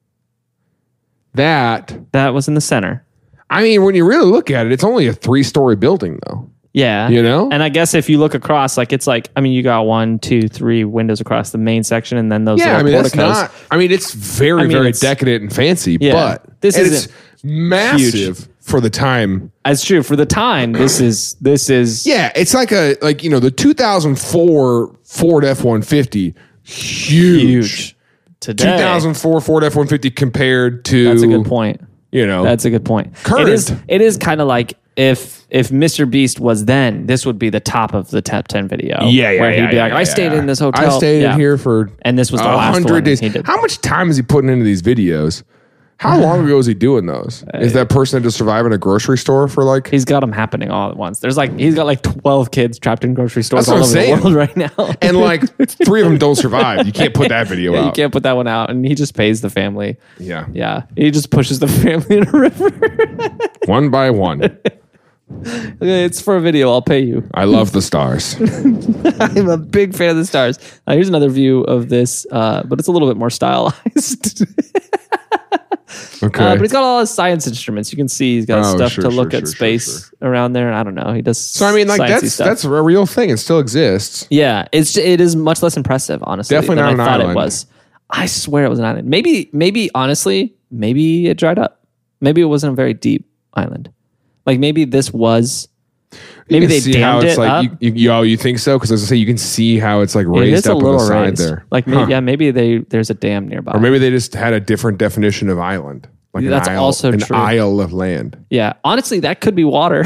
That was in the center. I mean, when you really look at it, it's only a 3-story building, though. Yeah. You know? And I guess if you look across, like, it's like, I mean, you got 1, 2, 3 windows across the main section, and then those Yeah, I little mean, that's porticos. not, I mean, it's very, very it's- decadent and fancy, Yeah. but This it's isn't massive for the time. That's true. For the time, this is Yeah, it's like you know, the 2004 Ford F-150, huge. Today. 2004 Ford F-150 compared to... That's a good point. You know, That's a good point. Current. It is kind of like if Mr. Beast was then, this would be the top of the top 10 video. Where he'd be like, I stayed in this hotel. I stayed Yeah. in here for And this was the last 100 one days. he did. How much time is he putting into these videos? How long ago was he doing those? Is that person to survive in a grocery store for like... He's got them happening all at once. He's got like 12 kids trapped in grocery stores That's what all I'm over saying. the world right now. And like 3 of them don't survive. You can't put that video Yeah, you out. can't put that one out. And he just pays the family. Yeah. Yeah. He just pushes the family in a river. One by one. Okay, it's for a video. I'll pay you. I love the stars. I'm a big fan of the stars. Here's another view of this, but it's a little bit more stylized. Okay. But he's got all his science instruments. You can see he's got stuff sure, to look sure, at sure, space around there. I don't know. He does. So I mean, like sciencey stuff. that's a real thing. It still exists. Yeah, it is much less impressive, honestly, Definitely than not I an thought island. it was. I swear it was an island. Maybe honestly, maybe it dried up. Maybe it wasn't a very deep island. Like maybe this was. Maybe You can they see how dammed it's it like, up. You think so? Because as I say, you can see how it's like It raised is a up on the little side raised. there. Like maybe, yeah, maybe there's a dam nearby. Or maybe they just had a different definition of island. Like That's also an true. isle of land. Yeah. Honestly, that could be water.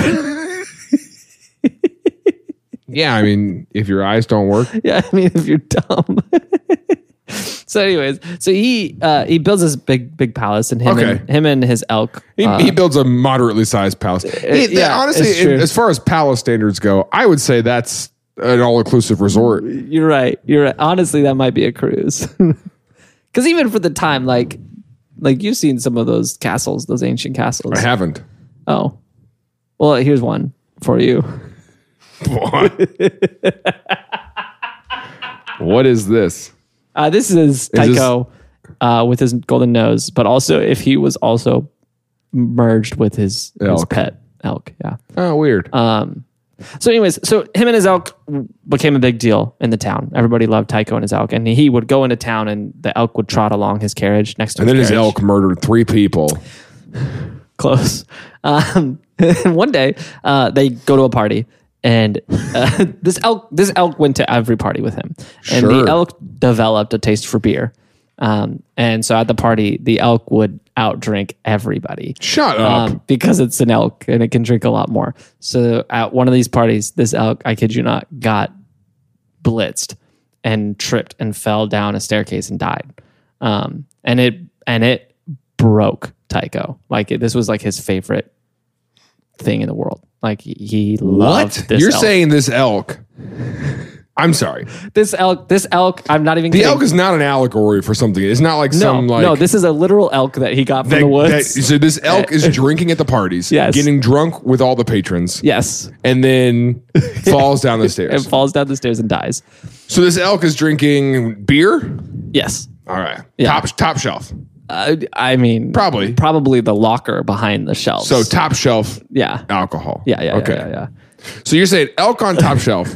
Yeah, I mean, if your eyes don't work, Yeah, I mean, if you're dumb. So, anyways, so he builds this big palace, and him and his elk. he builds a moderately sized palace. Honestly, it's true. as far as palace standards go, I would say that's an all-inclusive resort. You're right. Honestly, that might be a cruise. Because even for the time, like you've seen some of those castles, those ancient castles. I haven't. Oh, well, here's one for you. What is this? This is Tycho with his golden nose, but also if he was also merged with his pet elk. Yeah. Oh, weird. So anyways, so him and his elk became a big deal in the town. Everybody loved Tycho and his elk, and he would go into town and the elk would trot along his carriage next to and then his carriage. elk murdered 3 people. Close. And one day, they go to a party, and this elk went to every party with him, and Sure. the elk developed a taste for beer. And so at the party, the elk would outdrink everybody. Shut up. Because it's an elk and it can drink a lot more. So at one of these parties, this elk, I kid you not, got blitzed and tripped and fell down a staircase and died. And it broke Tycho. This was like his favorite thing in the world. Like he loved this You're elk. saying this elk? I'm sorry. This elk, I'm not even The kidding. elk is not an allegory for something. It's not like No, this is a literal elk that he got from the woods. so this elk is drinking at the parties, Yes. getting drunk with all the patrons, Yes. and then falls down the And stairs. falls down the stairs and dies. So this elk is drinking beer. Yes. All right, Yeah. top shelf. I mean, Probably the locker behind the shelves. so top shelf yeah. alcohol. Yeah. Okay. Yeah. So you're saying elk on top shelf.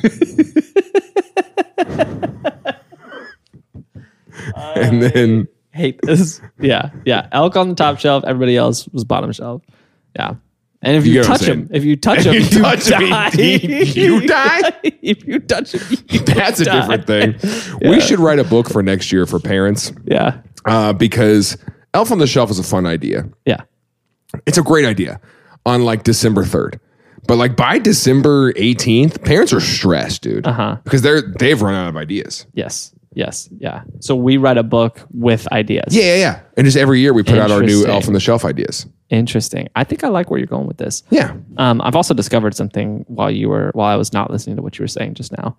And then Hate this. Yeah. Elk on the top shelf. Everybody else was bottom shelf. Yeah. And if you, get what I'm touch saying. him, you die. You die? If you touch him, you That's a die. different thing. We should write a book for next year for parents Yeah. because Elf on the Shelf is a fun idea. Yeah. It's a great idea on like December 3rd. But like by December 18th, parents are stressed, dude. Because they've run out of ideas. Yes. Yeah. So we write a book with ideas. Yeah. And just every year we put out our new Interesting. Elf on the Shelf ideas. Interesting. I think I like where you're going with this. Yeah. I've also discovered something while I was not listening to what you were saying just now.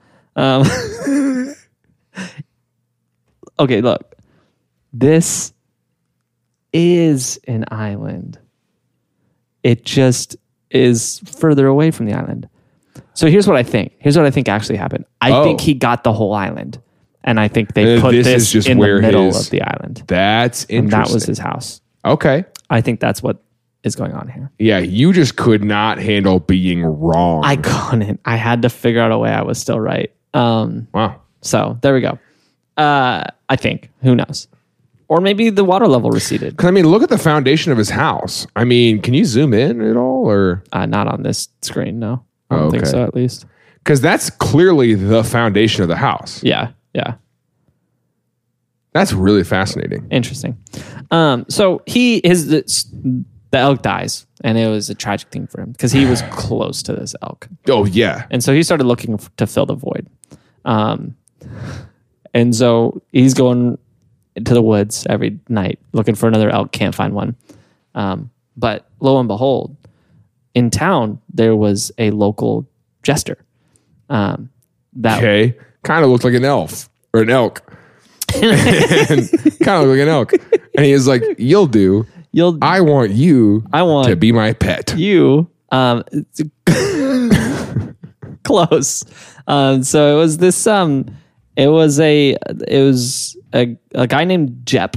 Okay, look. This is an island. It just is further away from the island. So here's what I think. Here's what I think actually happened. I think he got the whole island. And I think they put this this is just in the where middle his- of the island. That's interesting. And that was his house. Okay. I think that's what is going on here. Yeah, you just could not handle being wrong. I couldn't. I had to figure out a way I was still right. Wow. So there we go. I think. Who knows? Or maybe the water level receded. Because I mean, look at the foundation of his house. I mean, can you zoom in at all, or Not on this screen, no. I don't think okay. so, at least. because that's clearly the foundation of the house. Yeah. That's really fascinating. Interesting. So the elk dies, and it was a tragic thing for him because he was close to this elk. Oh yeah, And so he started looking to fill the void. And so he's going to the woods every night looking for another elk, can't find one. But lo and behold, in town, there was a local jester. That okay. Kind of looked like an elf or an elk. Kind of like an elk. And he is like, "You'll do. I want you to be my pet." you close. So it was this it was a guy named Jep.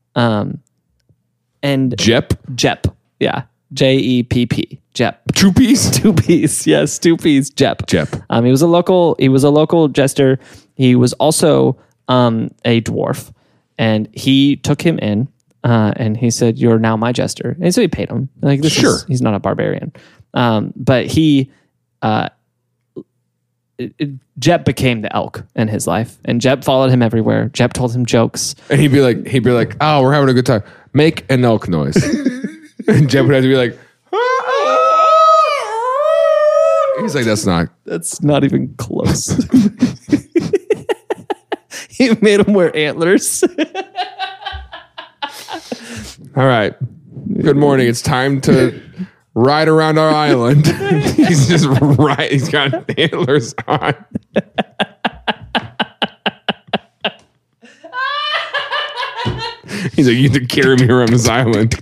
And Jep. Yeah. Jepp. Jep. 2 piece. 2 piece. Yes, 2 piece Jep. Jep. He was a local jester. He was also a dwarf, and he took him in and he said, "You're now my jester." And so he paid him. Sure. He's not a barbarian. But he Jep became the elk in his life, and Jep followed him everywhere. Jep told him jokes. And he'd be like, oh, we're having a good time. Make an elk noise. And Jep would have to be like, he's like, That's not even close. He made him wear antlers. all right. Good morning. It's time to ride around our island. He's just right. He's got antlers on. He's like, you have to carry me around this island.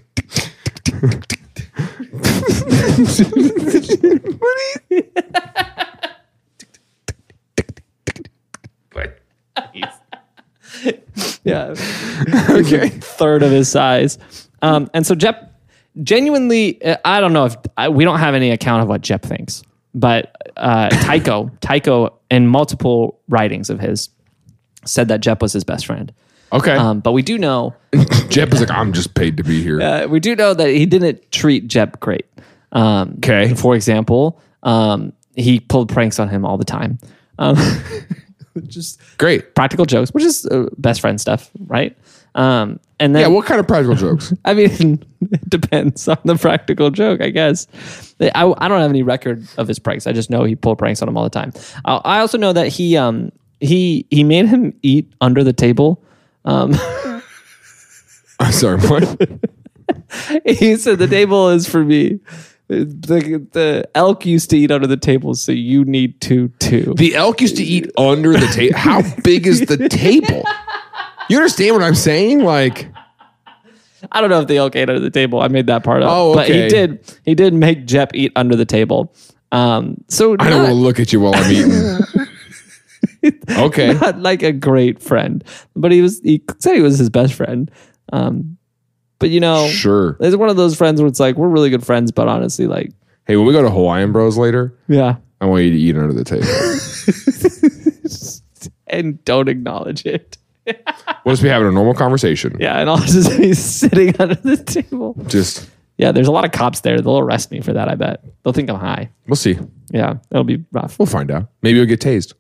Yeah. Okay. Third of his size. And so Jep genuinely, I don't know if we don't have any account of what Jep thinks, but Tycho in multiple writings of his said that Jep was his best friend. Okay. But we do know, Jep is like, I'm just paid to be here. we do know that he didn't treat Jep great. Okay. For example, he pulled pranks on him all the time. Just Great. practical jokes, which is best friend stuff, right? And then, Yeah, what kind of practical jokes? I mean, it depends on the practical joke, I guess. I don't have any record of his pranks. I just know he pulled pranks on him all the time. I also know that he made him eat under the table. I'm sorry, what? He said the table is for me. The elk used to eat under the table, so you need to too. The elk used to eat under the table. How big is the table? You understand what I'm saying? Like, I don't know if the elk ate under the table. I made that part up. Oh, okay. But he did make Jep eat under the table. So I don't want to look at you while I'm eating. Okay. not like a great friend, but he said he was his best friend. But Sure. it's one of those friends where it's like, we're really good friends, but honestly, like, Hey, when we go to Hawaiian Bros later, yeah. I want you to eat under the table. And don't acknowledge it. We'll just be having a normal conversation. Yeah. And I'll just be sitting under the table. Just, Yeah. There's a lot of cops there. They'll arrest me for that. I bet they'll think I'm high. we'll see. Yeah. It'll be rough. We'll find out. Maybe you'll get tased.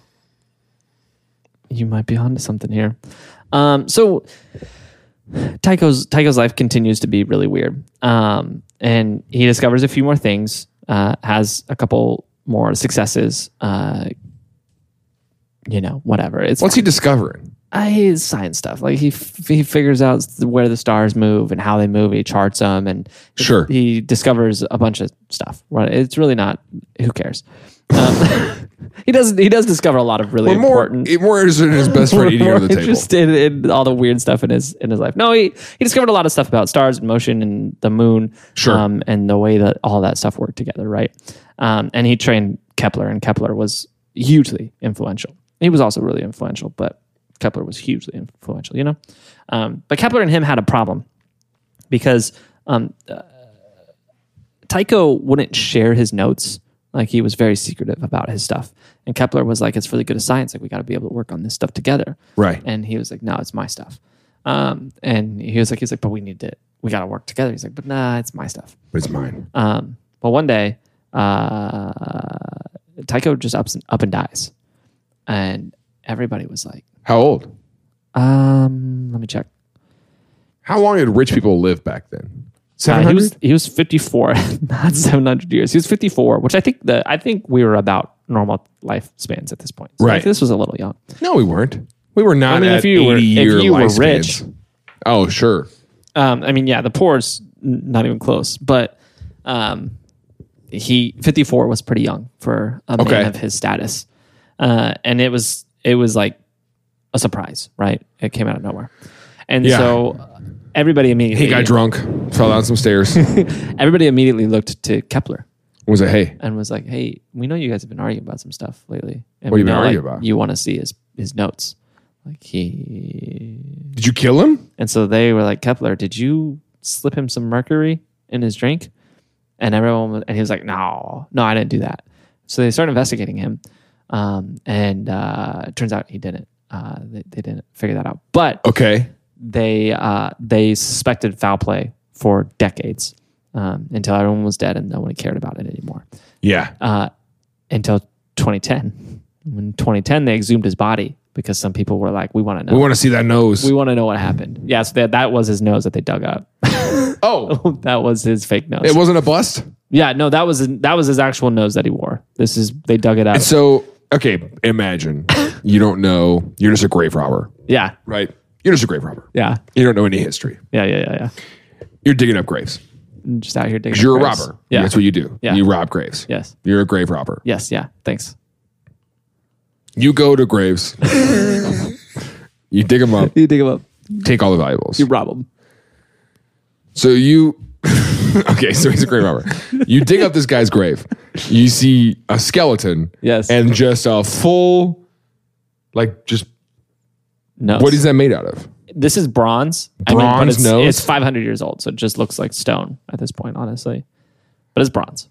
You might be onto something here. So Tycho's life continues to be really weird. And he discovers a few more things, has a couple more successes, whatever. It's What's he discovering? his science stuff. Like he figures out where the stars move and how they move. He charts them, and Sure. he discovers a bunch of stuff. Right? It's really not. Who cares? He does discover a lot of really We're important. more interested in his best friend eating more under the table. interested in all the weird stuff in his life. No, he discovered a lot of stuff about stars and motion and the moon, Sure. and the way that all that stuff worked together, right? And he trained Kepler, and Kepler was hugely influential. He was also really influential, but Kepler was hugely influential, But Kepler and him had a problem because Tycho wouldn't share his notes. Like, he was very secretive about his stuff. And Kepler was like, it's for the good of science. Like, we got to be able to work on this stuff together. Right. And he was like, no, it's my stuff. And he was like, but we got to work together. He's like, but nah, it's my stuff. But it's mine. Well, one day, Tycho just up and dies. And everybody was like, How old? let me check. How long did rich people live back then? 700? He was 54, not 700 years. He was 54, which I think we were about normal lifespans at this point. So Right. like, this was a little young. No, we weren't. We were not I mean, at if you were 80-year rich, lifespans. Oh, sure. the poor's not even close, but 54 was pretty young for a man of his status. And it was like a surprise, right? It came out of nowhere. And so everybody immediately... He got drunk, fell down some stairs. Everybody immediately looked to Kepler Was it, hey, and was like, hey, we know you guys have been arguing about some stuff lately. And What we have you been know, arguing about? You want to see his notes. Like, he... did you kill him? And so they were like, Kepler, did you slip him some mercury in his drink? And and he was like, no, I didn't do that. So they started investigating him. And it turns out he didn't. They didn't figure that out. But Okay. they suspected foul play for decades, until everyone was dead and no one cared about it anymore. Yeah. Until 2010. In 2010, they exhumed his body because some people were like, we want to know. We want to see that nose. We want to know what happened. Yeah, so that was his nose that they dug up. Oh, That was his fake nose. it wasn't a bust? Yeah, no, that was his actual nose that he wore. They dug it up. So, okay, imagine you don't know. You're just a grave robber, Yeah, right? You're just a grave robber. yeah, You don't know any history. yeah. You're digging up graves. Just out here digging. You're a graves. robber. Yeah, That's what you do. Yeah. You rob graves. Yes, You're a grave robber. yes, yeah. Thanks. You go to graves. You dig them up. You dig him up. Take all the valuables. You rob him. So you, okay, so he's a grave robber. You dig up this guy's grave. You see a skeleton. Yes. And just a full, like, just, No. what is that made out of? This is bronze. Bronze nose? It's 500 years old, so it just looks like stone at this point, honestly. But it's bronze.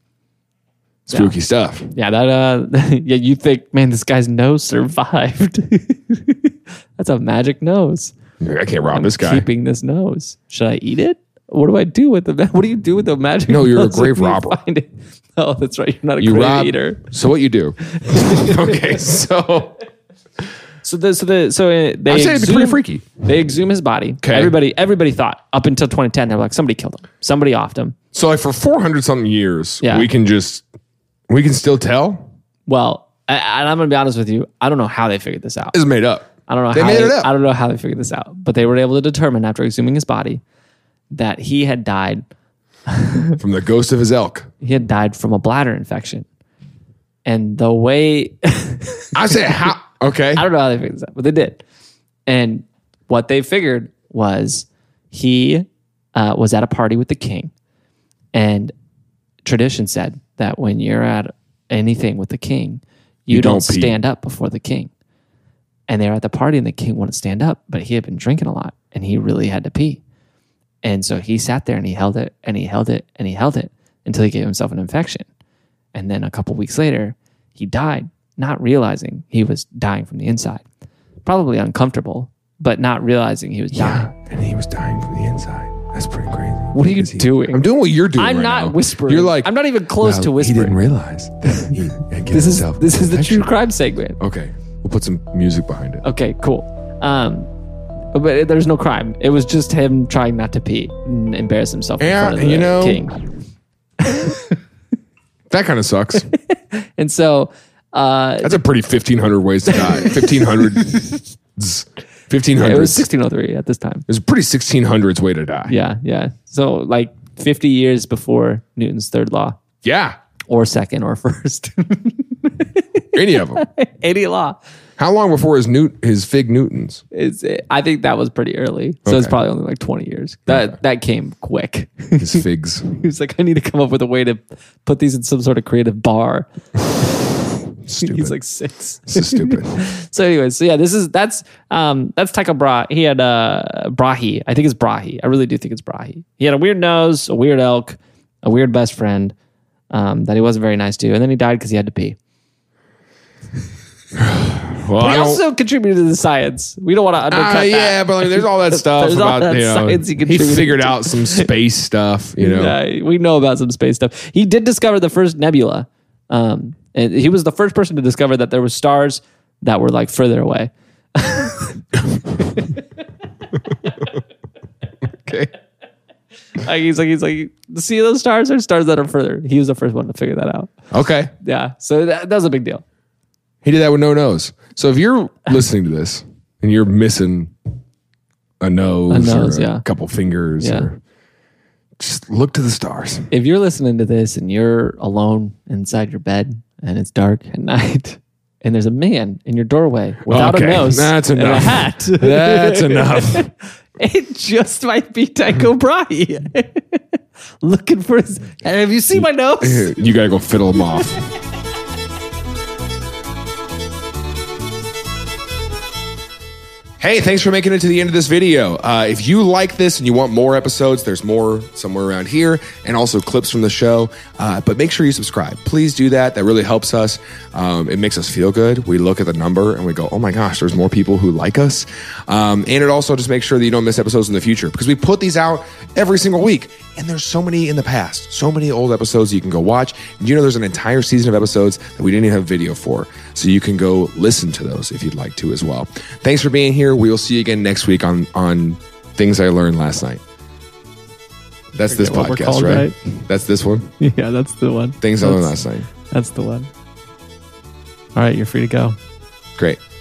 Spooky stuff. Yeah, that yeah, you think, man, this guy's nose survived. That's a magic nose. I can't rob this guy. Keeping this nose. Should I eat it? What do I do with the? What do you do with the magic? No, you're a nose grave when you robber. find it? Oh, that's right. You're not a You grave rob. eater. So what you do? Okay, so They I'm saying it'd be pretty exhume- freaky. They exhume his body. Okay. Everybody thought up until 2010 they were like, somebody killed him. Somebody offed him. So like for 400 something years, Yeah. we can still tell Well, and I'm gonna be honest with you. I don't know how they figured this out. it's made up. I don't know They how made it up. I don't know how they figured this out, but they were able to determine after exhuming his body that he had died. From the ghost of his elk. He had died from a bladder infection, and the way I said how? Okay. I don't know how they figured this out, but they did. And what they figured was he was at a party with the king, and tradition said that when you're at anything with the king, you don't don't pee. stand up before the king. And they were at the party, and the king wouldn't stand up, but he had been drinking a lot, and he really had to pee. And so he sat there and he held it and he held it and he held it until he gave himself an infection. And then a couple weeks later, he died, not realizing he was dying from the inside. Probably uncomfortable, but not realizing he was dying. And he was dying from the inside. That's pretty crazy. What are you doing? I'm doing what you're doing. I'm right not now. whispering. You're like, I'm not even close to He whispering. didn't realize that he had given This himself is the infection. true crime segment. Okay, we'll put some music behind it. Okay, cool. But there's no crime. It was just him trying not to pee and embarrass himself in Yeah, front of the you know- king. That kind of sucks. And so That's a pretty 1,500 ways to die. 1,500. 1,500. it was 1603 at this time. It's a pretty 1600s way to die. Yeah. So like 50 years before Newton's third law, Yeah. or second, or first. Any of them. Any law. How long before his Fig Newtons? I think that was pretty early. So it's Okay. probably only like 20 years. That came quick. His figs. He was like, I need to come up with a way to put these in some sort of creative bar. Stupid. He's like 6. This is stupid. So anyways, so yeah, that's Tycho Brahe. He had Brahe. I think it's Brahe. I really do think it's Brahe. He had a weird nose, a weird elk, a weird best friend that he wasn't very nice to, and then he died because he had to pee. Well, He I don't- also contributed to the science. We don't want to undercut that. yeah, but like, there's all that stuff There's all about that science he he contributed figured to. out some space stuff. You know, Yeah, we know about some space stuff. He did discover the first nebula. And he was the first person to discover that there were stars that were like further away. okay. He's like, see those stars? There's stars that are further. He was the first one to figure that out. Okay. Yeah. So that was a big deal. He did that with no nose. So if you're listening to this and you're missing a nose, or yeah. a couple fingers, Yeah. or just look to the stars. If you're listening to this and you're alone inside your bed and it's dark at night and there's a man in your doorway without Okay, a nose that's and a enough. hat, That's enough. it just might be Tycho Brahe looking for his. And have you seen my nose? You gotta go fiddle him off. Hey, thanks for making it to the end of this video. If you like this and you want more episodes, there's more somewhere around here and also clips from the show. But make sure you subscribe. Please do that. That really helps us. It makes us feel good. We look at the number and we go, oh my gosh, there's more people who like us. And it also just makes sure that you don't miss episodes in the future because we put these out every single week. And there's so many in the past, so many old episodes you can go watch. And there's an entire season of episodes that we didn't even have video for. So you can go listen to those if you'd like to as well. Thanks for being here. We will see you again next week on Things I Learned Last Night. That's this what we're podcast, called, right? That's this one? Yeah, that's the one. Things I Learned Last Night. That's the one. All right, you're free to go. Great.